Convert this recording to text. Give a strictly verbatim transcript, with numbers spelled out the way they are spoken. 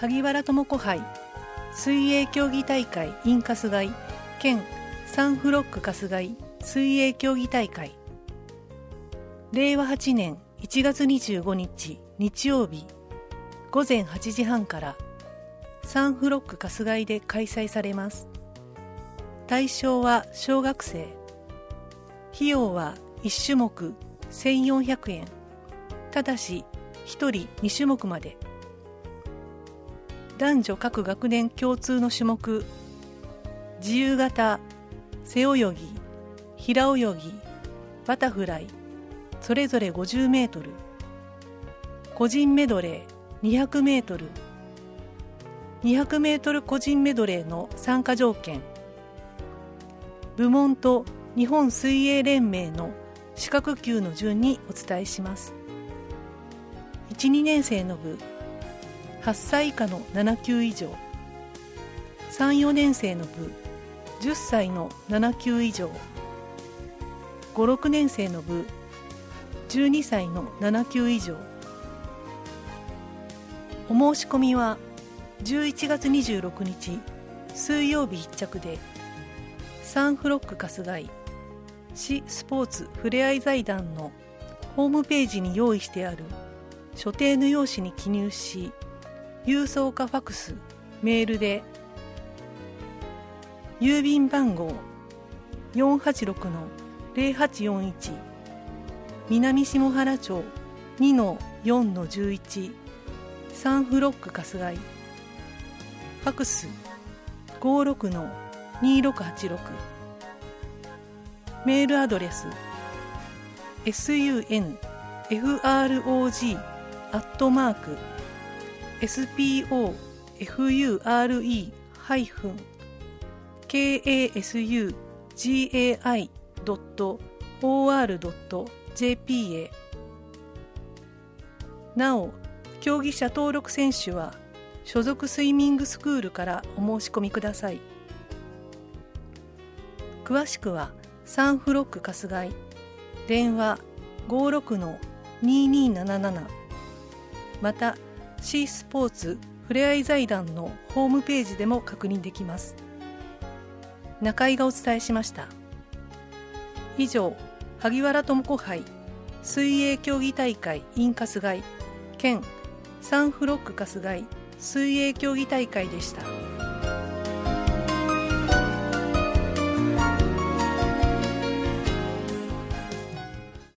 萩原智子杯水泳競技大会 in 春日井兼サンフロック春日井水泳競技大会、れいわはちねんいちがつにじゅうごにち日曜日ごぜんはちじはんからサンフロック春日井で開催されます。対象は小学生。費用はいちしゅもくせんよんひゃくえん。ただしひとりにしゅもくまで。男女各学年共通の種目、自由形、背泳ぎ、平泳ぎ、バタフライ、それぞれごじゅうメートル。個人メドレーにひゃくメートル。にひゃくメートル個人メドレーの参加条件。部門と日本水泳連盟の資格級の順にお伝えします。いち、にねんせいの部、はっさい以下のななきゅう以上。さん、よねんせいの部、じゅっさいのななきゅう以上。ご、ろくねんせいの部、じゅうにさいのななきゅう以上。お申し込みはじゅういちがつにじゅうろくにち水曜日必着で、サンフロック春日井市スポーツふれあい財団のホームページに用意してある所定の用紙に記入し、郵送かファクス、メールで郵便番号 よんはちろくのぜろはちよんいち 南下原町 にのよんのじゅういち サンフロック春日井、ファクス ごろくのにろくはちろく、メールアドレス エスユーエヌエフアールオージー アットマーク エスピーオーエフユーアールイー ハイフン ケーエーエスユージーエーアイ ドット オーアール ドット ジェーピー へ。なお、競技者登録選手は所属スイミングスクールからお申し込みください。詳しくはサンフロック春日井、電話 ごろくのににーなななな、また市スポーツふれあい財団のホームページでも確認できます。中井がお伝えしました。以上、萩原智子杯水泳競技大会 in 春日井兼サンフロック春日井水泳競技大会でした。